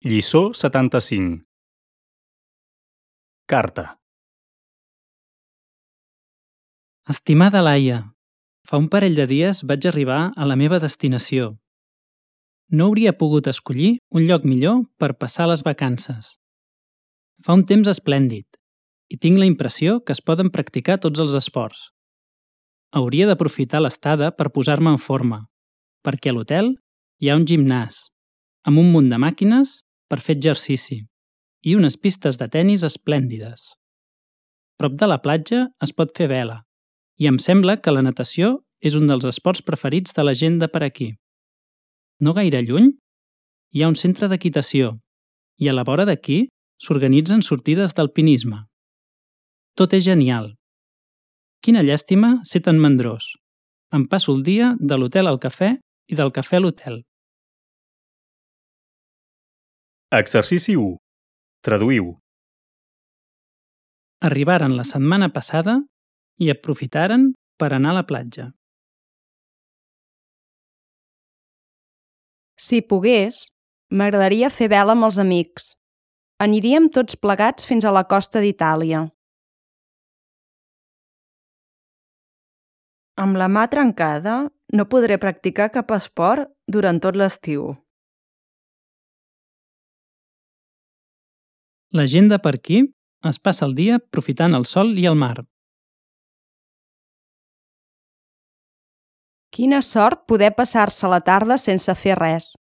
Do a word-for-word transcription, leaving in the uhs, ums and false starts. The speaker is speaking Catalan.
Lliçó setanta-cinc. Carta. Estimada Laia, fa un parell de dies vaig arribar a la meva destinació. No hauria pogut escollir un lloc millor per passar les vacances. Fa un temps esplèndid i tinc la impressió que es poden practicar tots els esports. Hauria d'aprofitar l'estada per posar-me en forma, perquè a l'hotel hi ha un gimnàs, amb un munt de màquines per fer exercici i unes pistes de tenis esplèndides. Prop de la platja es pot fer vela i em sembla que la natació és un dels esports preferits de la gent de per aquí. No gaire lluny hi ha un centre d'equitació i a la vora d'aquí s'organitzen sortides d'alpinisme. Tot és genial. Quina llàstima ser tan mandrós. Em passo el dia de l'hotel al cafè i del cafè a l'hotel. Exercici u. Traduïu. Arribaren la setmana passada i aprofitaren per anar a la platja. Si pogués, m'agradaria fer vela amb els amics. Aniríem tots plegats fins a la costa d'Itàlia. Amb la mà trencada, no podré practicar cap esport durant tot l'estiu. La gent de per aquí es passa el dia aprofitant el sol i el mar. Quina sort poder passar-se la tarda sense fer res.